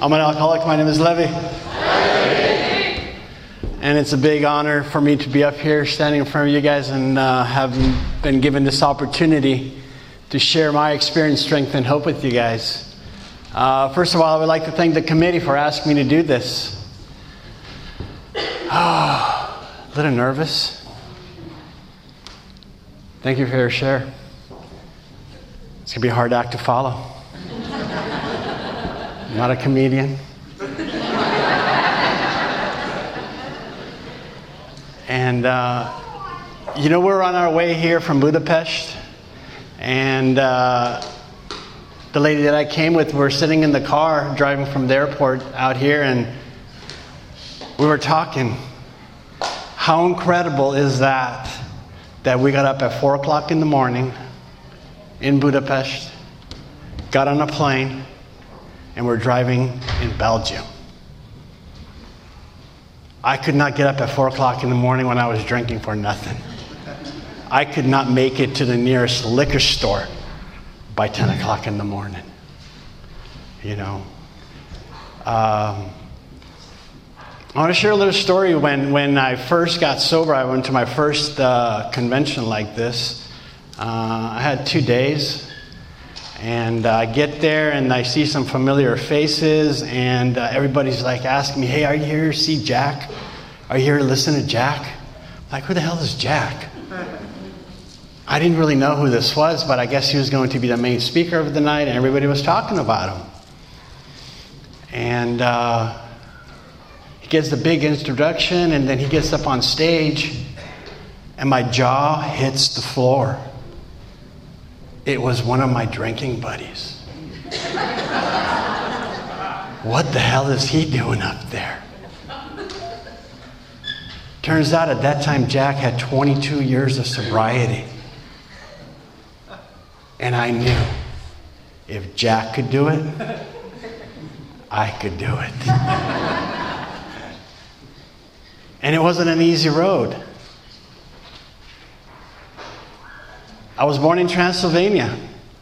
I'm an alcoholic. My name is Levi. And it's a big honor for me to be up here standing in front of you guys and having been given this opportunity to share my experience, strength, and hope with you guys. First of all, I would like to thank the committee for asking me to do this. A little nervous. Thank you for your share. It's going to be a hard act to follow. I'm not a comedian. And, we're on our way here from Budapest. And the lady that I came with, we're sitting in the car driving from the airport out here, and we were talking. How incredible is that we got up at 4 o'clock in the morning in Budapest, got on a plane, and we're driving in Belgium. I could not get up at 4 o'clock in the morning when I was drinking for nothing. I could not make it to the nearest liquor store by 10 o'clock in the morning. I want to share a little story. When I first got sober, I went to my first convention like this. I had 2 days. And I get there and I see some familiar faces, and everybody's like asking me, "Hey, are you here to see Jack? Are you here to listen to Jack?" I'm like, who the hell is Jack? I didn't really know who this was, but I guess he was going to be the main speaker of the night, and everybody was talking about him. And he gives the big introduction, and then he gets up on stage, and my jaw hits the floor. It was one of my drinking buddies. What the hell is he doing up there? Turns out at that time, Jack had 22 years of sobriety. And I knew if Jack could do it, I could do it. And it wasn't an easy road. I was born in Transylvania.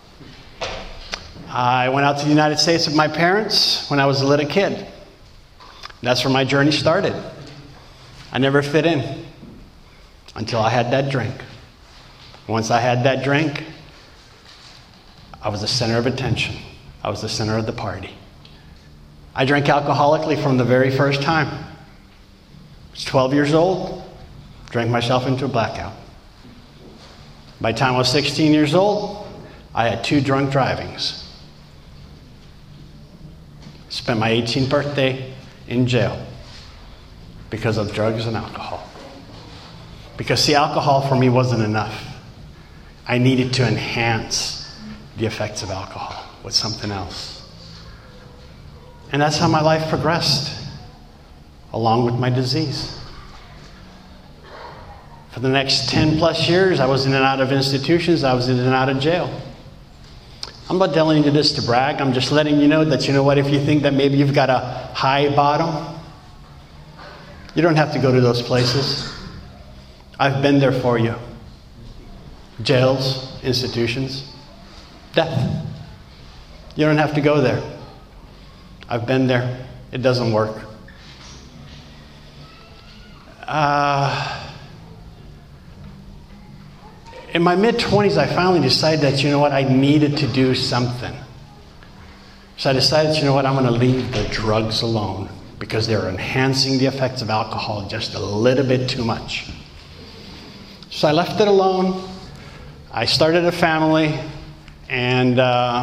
I went out to the United States with my parents when I was a little kid. That's where my journey started. I never fit in until I had that drink. Once I had that drink, I was the center of attention. I was the center of the party. I drank alcoholically from the very first time. I was 12 years old, drank myself into a blackout. By the time I was 16 years old, I had 2 drunk drivings. Spent my 18th birthday in jail because of drugs and alcohol. Because, alcohol for me wasn't enough. I needed to enhance the effects of alcohol with something else. And that's how my life progressed, along with my disease. For the next 10 plus years, I was in and out of institutions. I was in and out of jail. I'm not telling you this to brag. I'm just letting you know that, if you think that maybe you've got a high bottom, you don't have to go to those places. I've been there for you. Jails, institutions, death. You don't have to go there. I've been there. It doesn't work. In my mid-20s, I finally decided that, I needed to do something. So I decided, I'm going to leave the drugs alone because they're enhancing the effects of alcohol just a little bit too much. So I left it alone. I started a family, and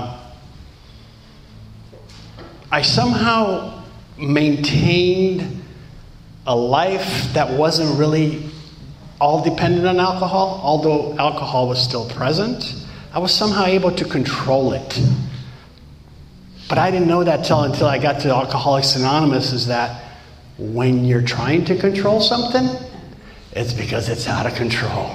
I somehow maintained a life that wasn't really all dependent on alcohol. Although alcohol was still present, I was somehow able to control it. But I didn't know that until I got to Alcoholics Anonymous, is that when you're trying to control something, it's because it's out of control.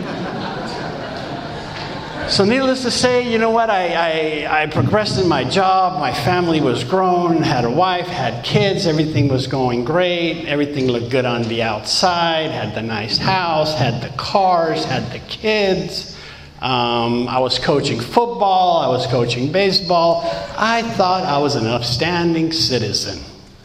So needless to say, I progressed in my job. My family was grown, had a wife, had kids. Everything was going great. Everything looked good on the outside. Had the nice house, had the cars, had the kids. I was coaching football. I was coaching baseball. I thought I was an upstanding citizen.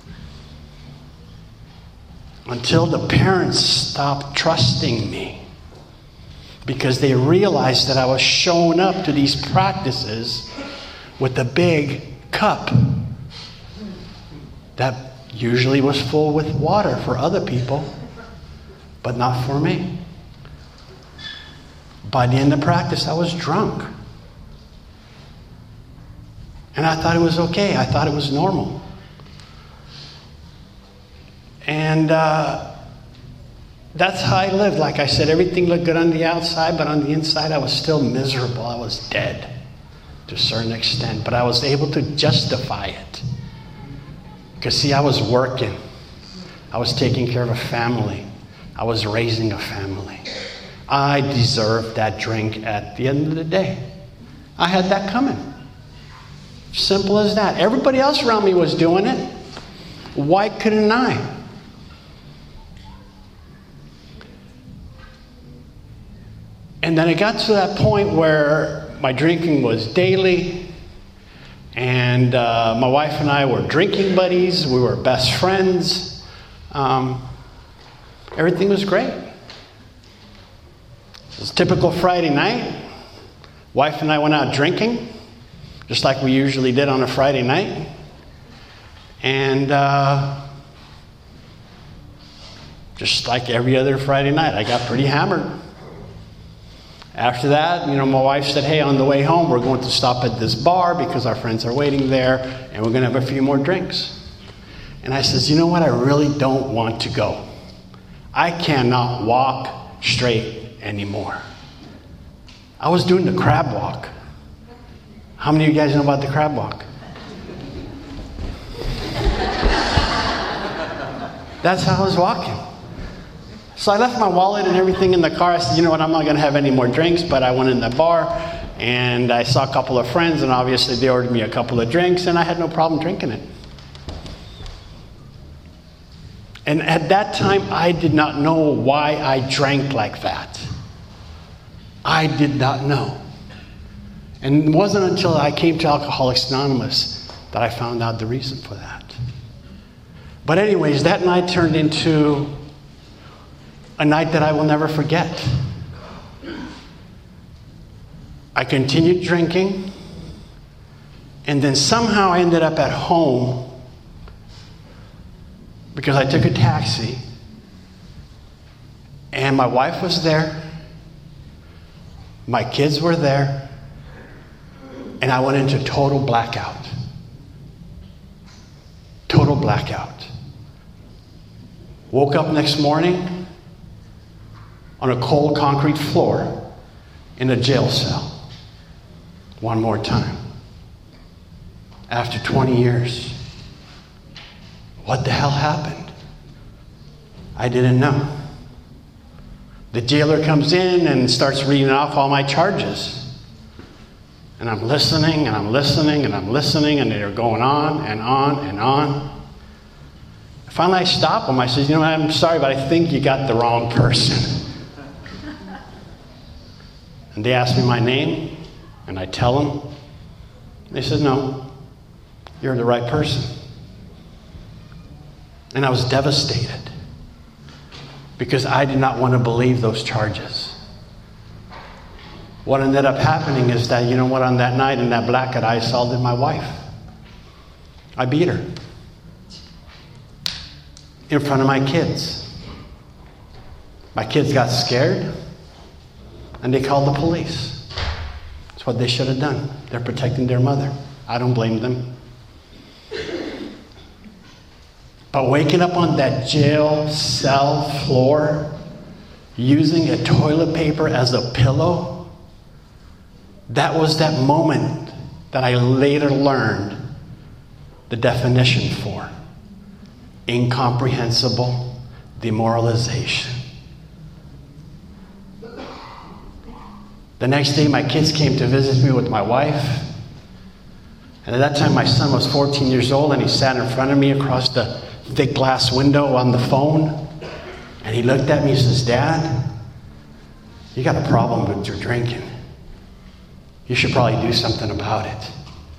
Until the parents stopped trusting me because they realized that I was showing up to these practices with a big cup that usually was full with water for other people, but not for me. By the end of practice, I was drunk. And I thought it was okay. I thought it was normal. And that's how I lived. Like I said, everything looked good on the outside, but on the inside, I was still miserable. I was dead to a certain extent. But I was able to justify it. Because, see, I was working. I was taking care of a family. I was raising a family. I deserved that drink at the end of the day. I had that coming. Simple as that. Everybody else around me was doing it. Why couldn't I? And then it got to that point where my drinking was daily, and my wife and I were drinking buddies. We were best friends. Everything was great. It was a typical Friday night. Wife and I went out drinking, just like we usually did on a Friday night. And just like every other Friday night, I got pretty hammered. After that, my wife said, hey, on the way home, we're going to stop at this bar because our friends are waiting there, and we're going to have a few more drinks. And I says, you know what? I really don't want to go. I cannot walk straight anymore. I was doing the crab walk. How many of you guys know about the crab walk? That's how I was walking. So I left my wallet and everything in the car. I said, you know what, I'm not going to have any more drinks. But I went in the bar, and I saw a couple of friends, and obviously they ordered me a couple of drinks, and I had no problem drinking it. And at that time, I did not know why I drank like that. I did not know. And it wasn't until I came to Alcoholics Anonymous that I found out the reason for that. But anyways, that night turned into a night that I will never forget. I continued drinking, and then somehow I ended up at home because I took a taxi, and my wife was there, my kids were there, and I went into total blackout. Total blackout. Woke up next morning on a cold concrete floor in a jail cell. One more time. After 20 years. What the hell happened? I didn't know. The jailer comes in and starts reading off all my charges. And I'm listening, and I'm listening, and I'm listening, and they're going on and on and on. Finally, I stop him. I said, you know what, I'm sorry, but I think you got the wrong person. And they ask me my name, and I tell them. They said, no, you're the right person. And I was devastated because I did not want to believe those charges. What ended up happening is that, you know what, on that night in that blackout, I assaulted my wife. I beat her in front of my kids. My kids got scared, and they called the police. That's what they should have done. They're protecting their mother. I don't blame them. But waking up on that jail cell floor, using a toilet paper as a pillow, that was that moment that I later learned the definition for incomprehensible demoralization. The next day, my kids came to visit me with my wife. And at that time, my son was 14 years old, and he sat in front of me across the thick glass window on the phone. And he looked at me and says, Dad, you got a problem with your drinking. You should probably do something about it.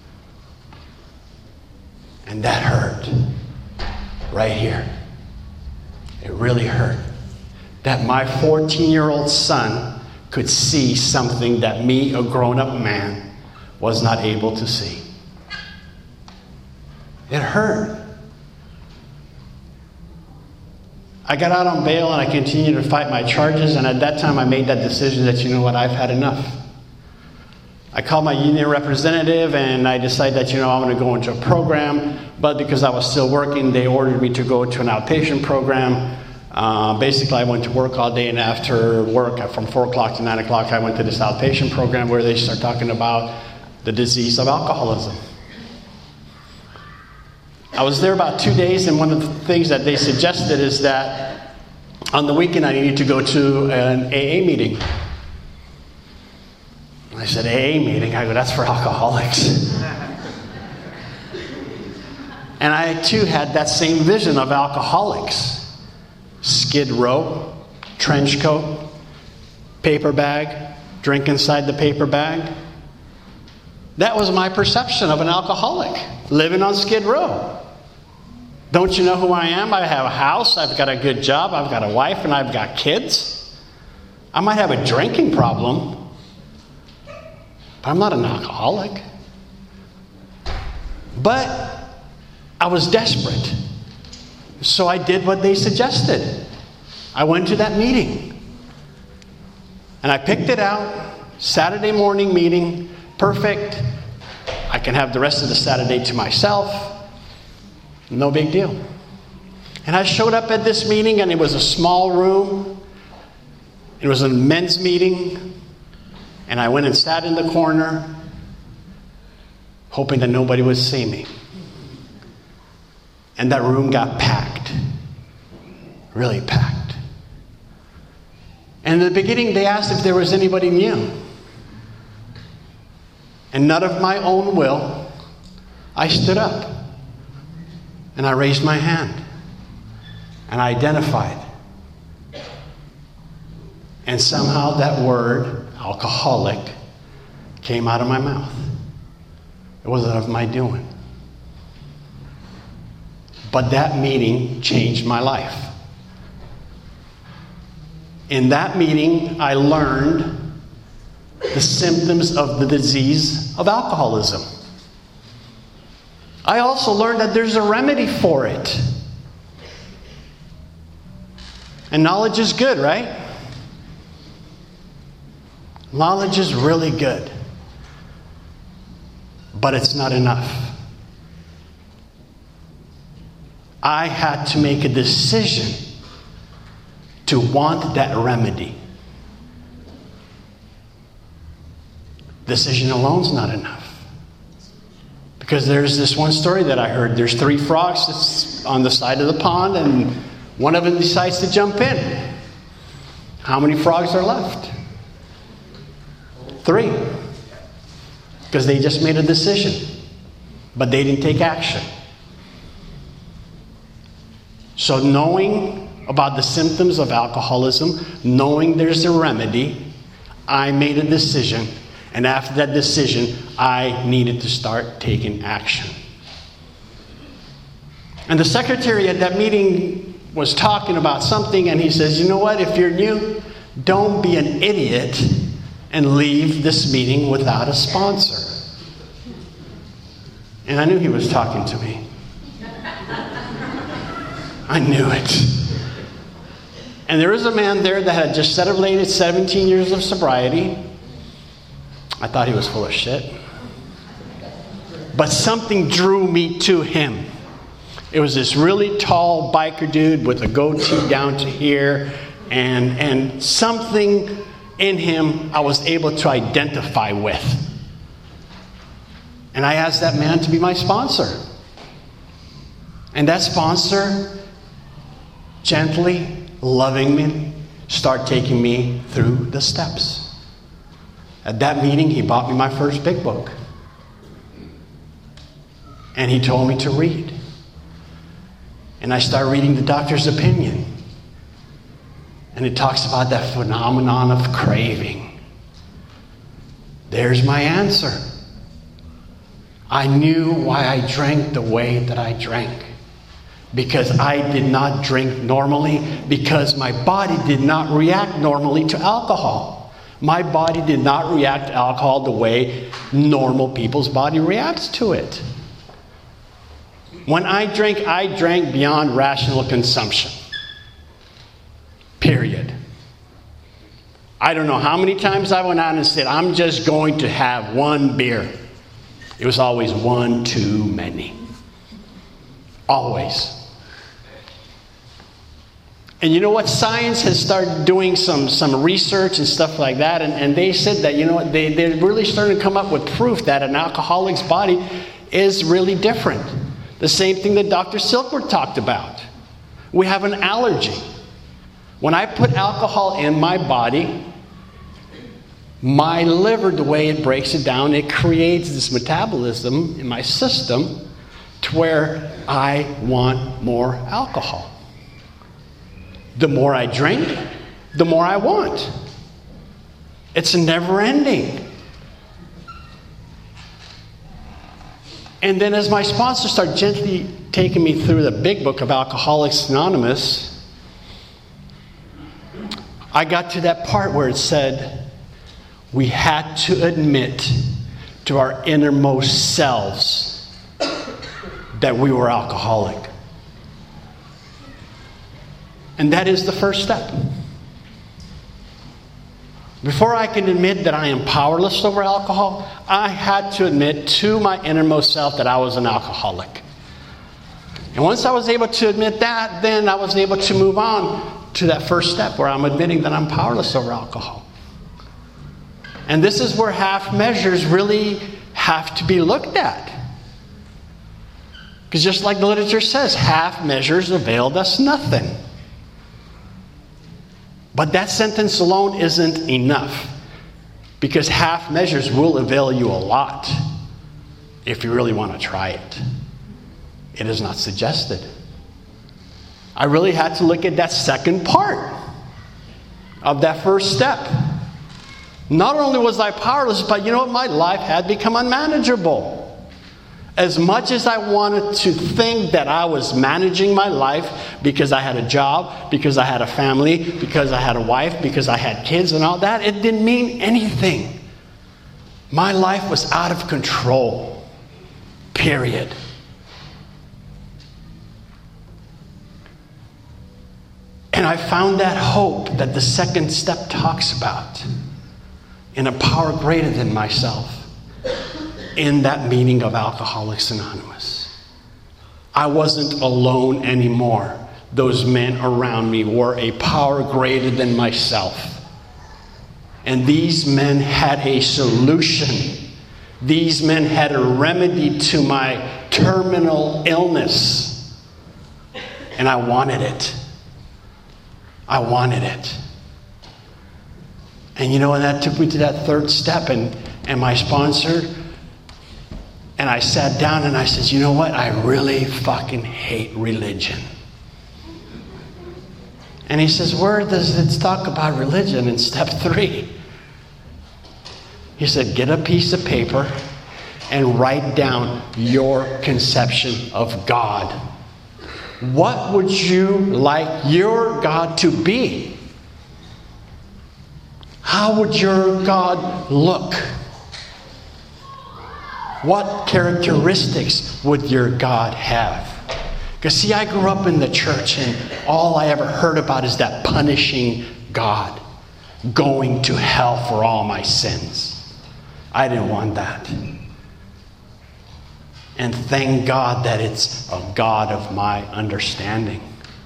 And that hurt. Right here. It really hurt. That my 14-year-old son could see something that me, a grown-up man, was not able to see. It hurt. I got out on bail and I continued to fight my charges, and at that time I made that decision that, you know what, I've had enough. I called my union representative and I decided that, you know, I'm going to go into a program, but because I was still working, they ordered me to go to an outpatient program. Basically, I went to work all day, and after work, from 4 o'clock to 9 o'clock, I went to this outpatient program where they start talking about the disease of alcoholism. I was there about 2 days, and one of the things that they suggested is that on the weekend I needed to go to an AA meeting. I said, AA meeting? I go, that's for alcoholics. And I too had that same vision of alcoholics. Skid Row, trench coat, paper bag, drink inside the paper bag. That was my perception of an alcoholic, living on Skid Row. Don't you know who I am? I have a house, I've got a good job, I've got a wife, and I've got kids. I might have a drinking problem, but I'm not an alcoholic. But I was desperate. So I did what they suggested. I went to that meeting. And I picked it out. Saturday morning meeting. Perfect. I can have the rest of the Saturday to myself. No big deal. And I showed up at this meeting, and it was a small room. It was a men's meeting. And I went and sat in the corner, hoping that nobody would see me. And that room got packed. Really packed. And in the beginning, they asked if there was anybody new. And not of my own will, I stood up. And I raised my hand. And I identified. And somehow that word, alcoholic, came out of my mouth. It wasn't of my doing. But that meeting changed my life. In that meeting, I learned the symptoms of the disease of alcoholism. I also learned that there's a remedy for it. And knowledge is good, right? Knowledge is really good. But it's not enough. I had to make a decision to want that remedy. Decision alone's not enough. Because there's this one story that I heard. There's 3 frogs that's on the side of the pond, and one of them decides to jump in. How many frogs are left? 3. Because they just made a decision. But they didn't take action. So knowing about the symptoms of alcoholism, knowing there's a remedy, I made a decision. And after that decision, I needed to start taking action. And the secretary at that meeting was talking about something, and he says, you know what, if you're new, don't be an idiot and leave this meeting without a sponsor. And I knew he was talking to me. I knew it. And there was a man there that had just celebrated 17 years of sobriety. I thought he was full of shit. But something drew me to him. It was this really tall biker dude with a goatee down to here. And something in him I was able to identify with. And I asked that man to be my sponsor. And that sponsor gently, lovingly, start taking me through the steps. At that meeting, he bought me my first big book. And he told me to read. And I started reading the doctor's opinion. And it talks about that phenomenon of craving. There's my answer. I knew why I drank the way that I drank. Because I did not drink normally, because my body did not react normally to alcohol. My body did not react to alcohol the way normal people's body reacts to it. When I drank beyond rational consumption. Period. I don't know how many times I went out and said, I'm just going to have one beer. It was always one too many. Always. And you know what? Science has started doing some research and stuff like that. And they said that, they're really starting to come up with proof that an alcoholic's body is really different. The same thing that Dr. Silkworth talked about. We have an allergy. When I put alcohol in my body, my liver, the way it breaks it down, it creates this metabolism in my system to where I want more alcohol. The more I drink, the more I want. It's never ending. And then as my sponsor started gently taking me through the big book of Alcoholics Anonymous, I got to that part where it said we had to admit to our innermost selves that we were alcoholic. And that is the first step. Before I can admit that I am powerless over alcohol, I had to admit to my innermost self that I was an alcoholic. And once I was able to admit that, then I was able to move on to that first step where I'm admitting that I'm powerless over alcohol. And this is where half measures really have to be looked at. Because just like the literature says, half measures availed us nothing. But that sentence alone isn't enough. Because half measures will avail you a lot if you really want to try it. It is not suggested. I really had to look at that second part of that first step. Not only was I powerless, but you know what? My life had become unmanageable. As much as I wanted to think that I was managing my life because I had a job, because I had a family, because I had a wife, because I had kids and all that, it didn't mean anything. My life was out of control. Period. And I found that hope that the second step talks about in a power greater than myself. In that meeting of Alcoholics Anonymous. I wasn't alone anymore. Those men around me were a power greater than myself. And these men had a solution. These men had a remedy to my terminal illness. And I wanted it. I wanted it. And you know, and that took me to that third step. And my sponsor, and I sat down and I said, you know what? I really fucking hate religion. And he says, where does it talk about religion in step 3? He said, get a piece of paper and write down your conception of God. What would you like your God to be? How would your God look? What characteristics would your God have? Because see, I grew up in the church and all I ever heard about is that punishing God, going to hell for all my sins. I didn't want that. And thank God that it's a God of my understanding.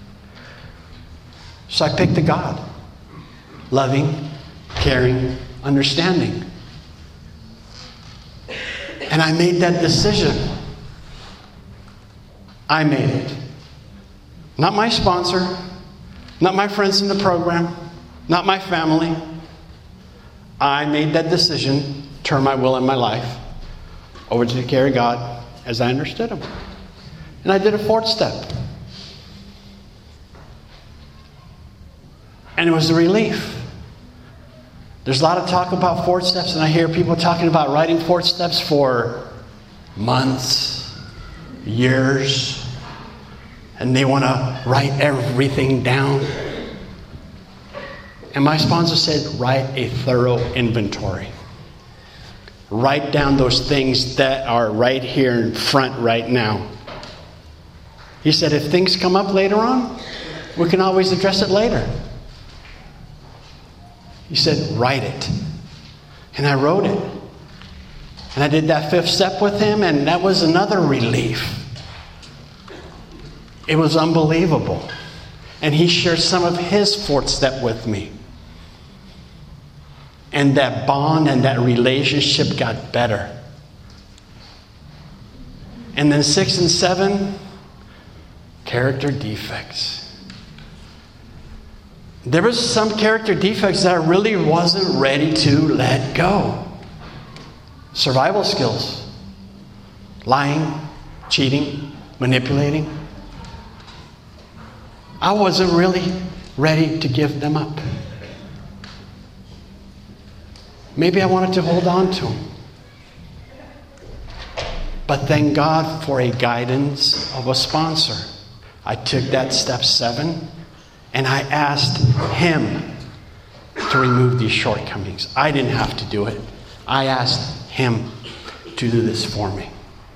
So I picked a God. Loving, caring, understanding. And I made that decision. I made it. Not my sponsor, not my friends in the program, not my family. I made that decision, turn my will and my life over to carry God as I understood Him. And I did a fourth step. And it was the relief. There's a lot of talk about 4 steps, and I hear people talking about writing 4 steps for months, years, and they want to write everything down. And my sponsor said, write a thorough inventory. Write down those things that are right here in front right now. He said, if things come up later on, we can always address it later. He said, write it. And I wrote it. And I did that 5th step with him, and that was another relief. It was unbelievable. And he shared some of his 4th step with me. And that bond and that relationship got better. And then 6 and 7, character defects. There was some character defects that I really wasn't ready to let go. Survival skills. Lying, cheating, manipulating. I wasn't really ready to give them up. Maybe I wanted to hold on to them. But thank God for a guidance of a sponsor. I took that step 7 and I asked him to remove these shortcomings. I didn't have to do it. I asked him to do this for me.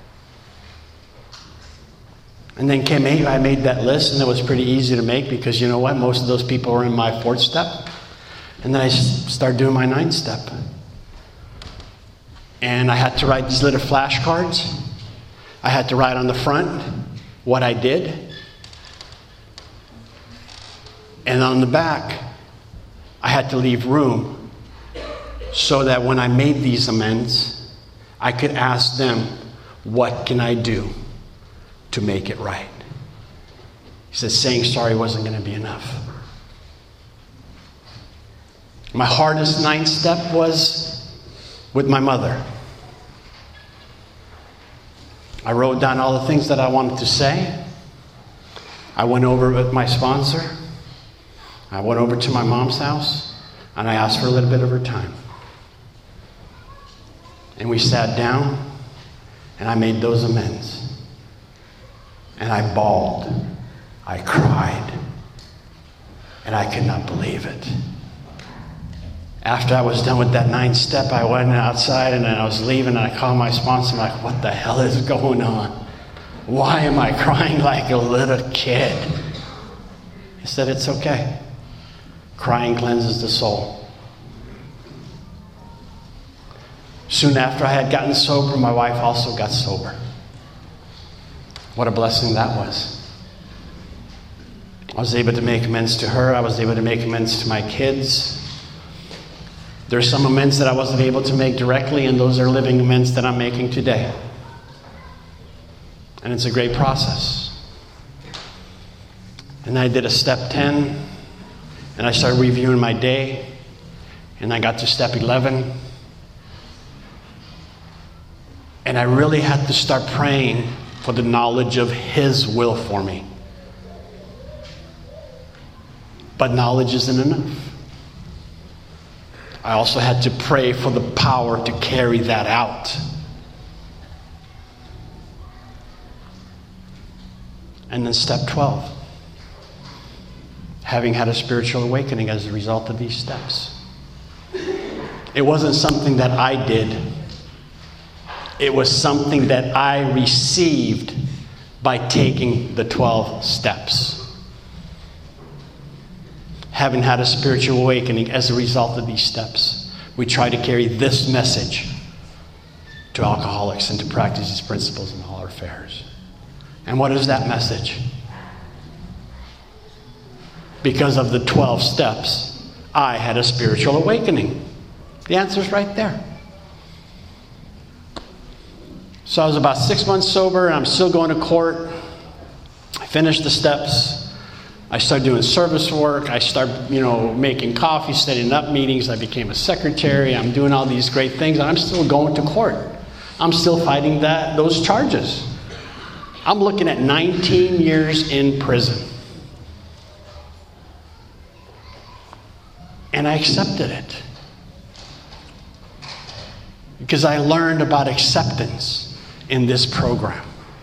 And then came 8, I made that list, and it was pretty easy to make because you know what? Most of those people were in my 4th step. And then I started doing my 9th step. And I had to write these little flashcards. I had to write on the front what I did. And on the back, I had to leave room so that when I made these amends, I could ask them, what can I do to make it right? He said saying sorry wasn't going to be enough. My hardest 9th step was with my mother. I wrote down all the things that I wanted to say. I went over with my sponsor. I went over to my mom's house and I asked for a little bit of her time. And we sat down and I made those amends. And I bawled. I cried. And I could not believe it. After I was done with that 9th step, I went outside and I was leaving and I called my sponsor. I'm like, what the hell is going on? Why am I crying like a little kid? He said, it's okay. Crying cleanses the soul. Soon after I had gotten sober, my wife also got sober. What a blessing that was. I was able to make amends to her. I was able to make amends to my kids. There's some amends that I wasn't able to make directly, and those are living amends that I'm making today. And it's a great process. And I did a step 10, and I started reviewing my day, and I got to step 11. And I really had to start praying for the knowledge of His will for me. But knowledge isn't enough. I also had to pray for the power to carry that out. And then step 12. Having had a spiritual awakening as a result of these steps. It wasn't something that I did. It was something that I received by taking the 12 steps. Having had a spiritual awakening as a result of these steps, we try to carry this message to alcoholics and to practice these principles in all our affairs. And what is that message? Because of the 12 steps, I had a spiritual awakening. The answer's right there. So I was about 6 months sober, and I'm still going to court. I finished the steps. I started doing service work. I started, making coffee, setting up meetings. I became a secretary. I'm doing all these great things, and I'm still going to court. I'm still fighting those charges. I'm looking at 19 years in prison. And I accepted it. because I learned about acceptance in this program.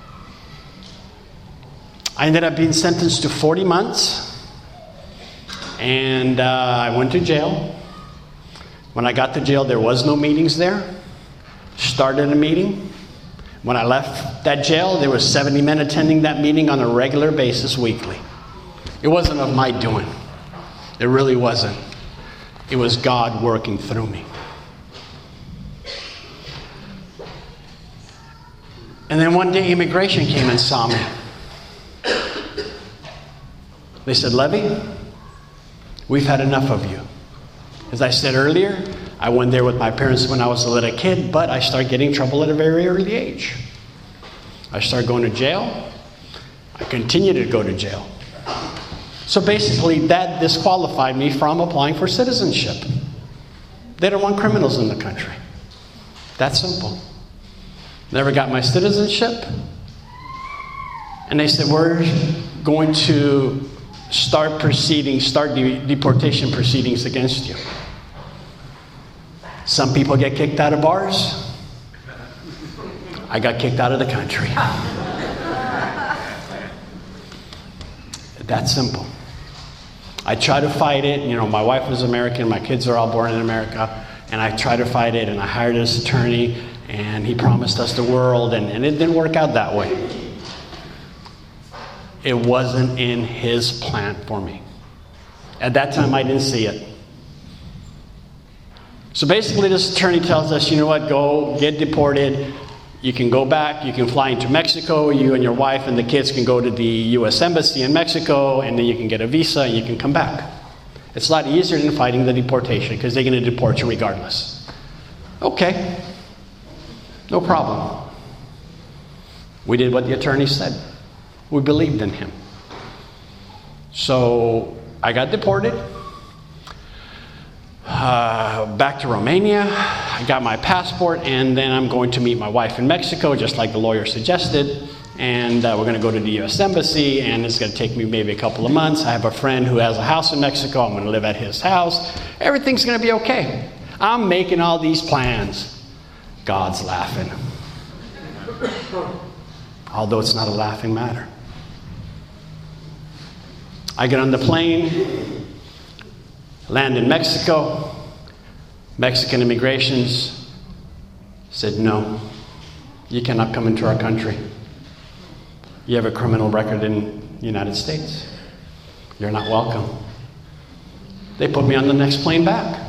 I ended up being sentenced to 40 months, and I went to jail. When I got to jail, there was no meetings there. Started a meeting. When I left that jail, there was 70 men attending that meeting on a regular basis weekly. It wasn't of my doing. It really wasn't. It was God working through me. And then one day, immigration came and saw me. They said, Levy, we've had enough of you. As I said earlier, I went there with my parents when I was a little kid, but I started getting in trouble at a very early age. I started going to jail. I continued to go to jail. So basically, that disqualified me from applying for citizenship. They don't want criminals in the country. That's simple. Never got my citizenship. And they said, we're going to start deportation proceedings against you. Some people get kicked out of bars. I got kicked out of the country. That's simple. I tried to fight it. You know, my wife was American. My kids are all born in America. And I tried to fight it, and I hired this attorney, and he promised us the world, and it didn't work out that way. It wasn't in his plan for me. At that time, I didn't see it. So basically, this attorney tells us, you know what, go get deported. You can go back, you can fly into Mexico, you and your wife and the kids can go to the U.S. Embassy in Mexico, and then you can get a visa and you can come back. It's a lot easier than fighting the deportation because they're going to deport you regardless. Okay, no problem. We did what the attorney said. We believed in him. So I got deported. Back to Romania. I got my passport, and then I'm going to meet my wife in Mexico, just like the lawyer suggested. And we're going to go to the U.S. Embassy, and it's going to take me maybe a couple of months. I have a friend who has a house in Mexico. I'm going to live at his house. Everything's going to be okay. I'm making all these plans. God's laughing. Although it's not a laughing matter. I get on the plane, land in Mexico. Mexican immigrations said, no, you cannot come into our country. You have a criminal record in the United States. You're not welcome. They put me on the next plane back.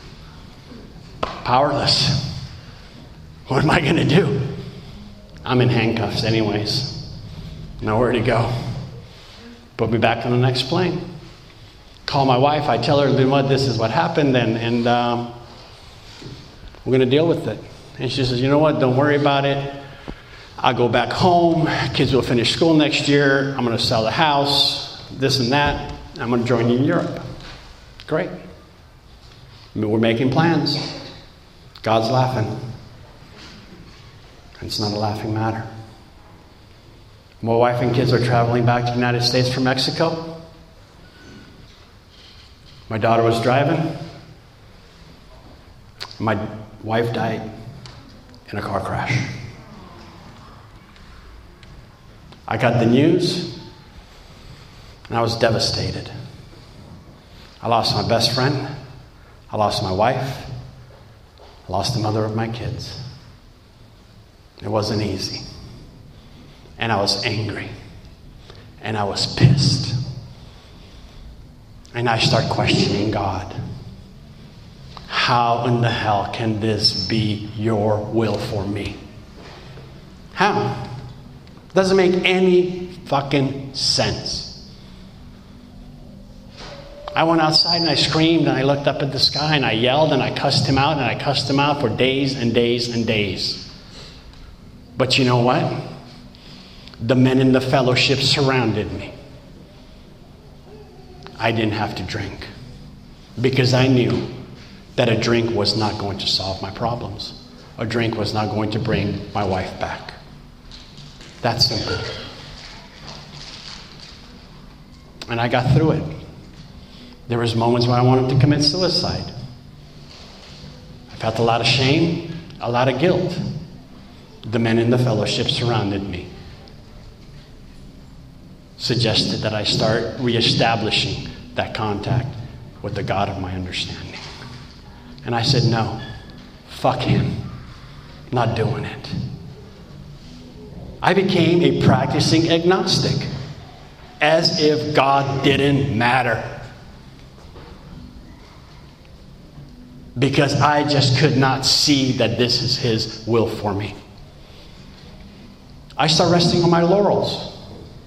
Powerless. What am I going to do? I'm in handcuffs anyways. Nowhere to go. Put me back on the next plane. Call my wife. I tell her, this is what happened, and we're going to deal with it. And she says, you know what? Don't worry about it. I'll go back home. Kids will finish school next year. I'm going to sell the house, this and that. I'm going to join you in Europe. Great. We're making plans. God's laughing. It's not a laughing matter. My wife and kids are traveling back to the United States from Mexico. My daughter was driving. My wife died in a car crash. I got the news, and I was devastated. I lost my best friend. I lost my wife. I lost the mother of my kids. It wasn't easy. And I was angry. And I was pissed. And I start questioning God. How in the hell can this be your will for me? How? Doesn't make any fucking sense. I went outside and I screamed and I looked up at the sky and I yelled and I cussed him out and I cussed him out for days and days and days. But you know what? The men in the fellowship surrounded me. I didn't have to drink because I knew that a drink was not going to solve my problems. A drink was not going to bring my wife back. That's simple. And I got through it. There was moments when I wanted to commit suicide. I felt a lot of shame. a lot of guilt. The men in the fellowship surrounded me, suggested that I start reestablishing that contact with the God of my understanding. And I said, no, fuck him, not doing it. I became a practicing agnostic, as if God didn't matter. Because I just could not see that this is his will for me. I start resting on my laurels.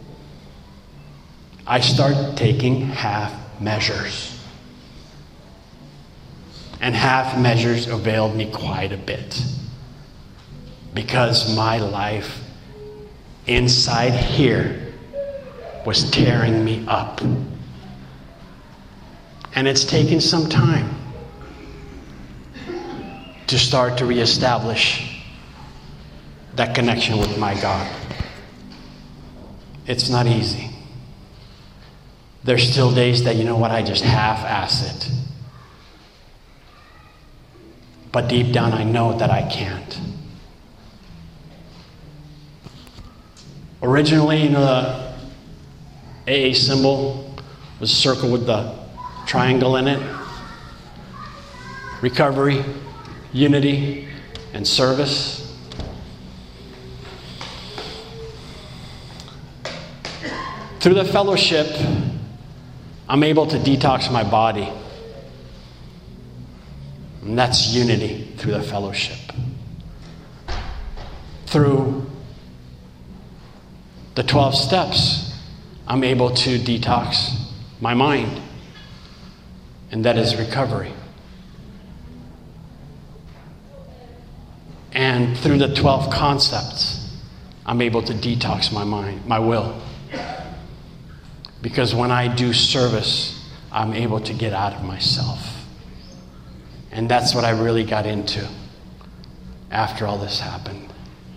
I start taking half measures. And half measures availed me quite a bit. Because my life inside here was tearing me up. And it's taken some time to start to reestablish that connection with my God. It's not easy. There's still days that, you know what, I just half-ass it. But deep down I know that I can't. Originally, the AA symbol was a circle with the triangle in it. Recovery, unity, and service. Through the fellowship, I'm able to detox my body. And that's unity through the fellowship. Through the 12 steps, I'm able to detox my mind. And that is recovery. And through the 12 concepts, I'm able to detox my mind, my will. Because when I do service, I'm able to get out of myself. And that's what I really got into after all this happened.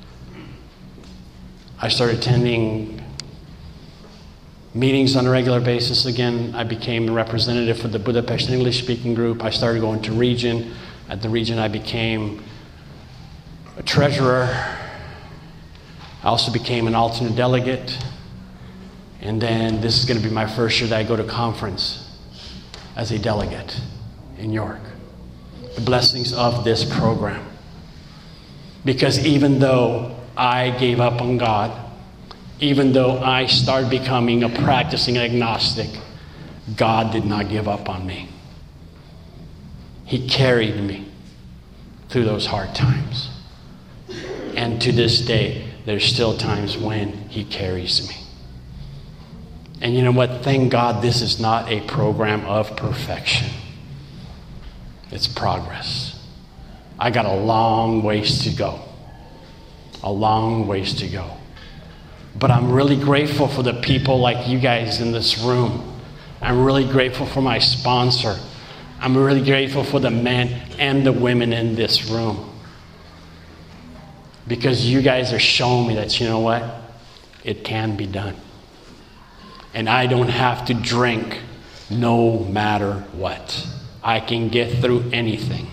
I started attending meetings on a regular basis again. I became a representative for the Budapest English-speaking group. I started going to region. At the region, I became a treasurer. I also became an alternate delegate. And then this is going to be my first year that I go to conference as a delegate in York. The blessings of this program. Because even though I gave up on God, even though I started becoming a practicing agnostic, God did not give up on me. He carried me through those hard times. And to this day, there's still times when He carries me. And you know what? Thank God this is not a program of perfection. It's progress. I got a long ways to go. A long ways to go. But I'm really grateful for the people like you guys in this room. I'm really grateful for my sponsor. I'm really grateful for the men and the women in this room. Because you guys are showing me that, you know what? It can be done. And I don't have to drink no matter what. I can get through anything.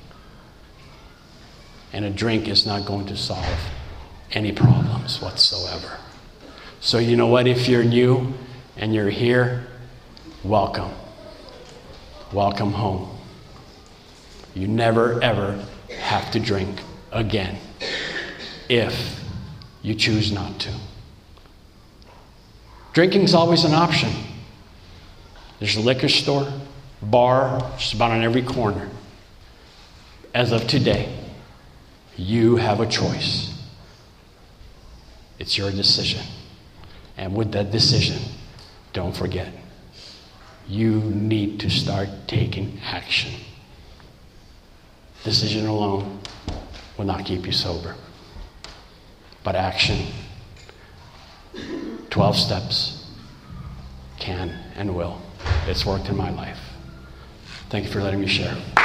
And a drink is not going to solve any problems whatsoever. So you know what? If you're new and you're here, welcome. Welcome home. You never ever have to drink again if you choose not to. Drinking's always an option. There's a liquor store, bar, just about on every corner. As of today, you have a choice. It's your decision. And with that decision, don't forget, you need to start taking action. Decision alone will not keep you sober. But action, 12 steps, can and will. It's worked in my life. Thank you for letting me share.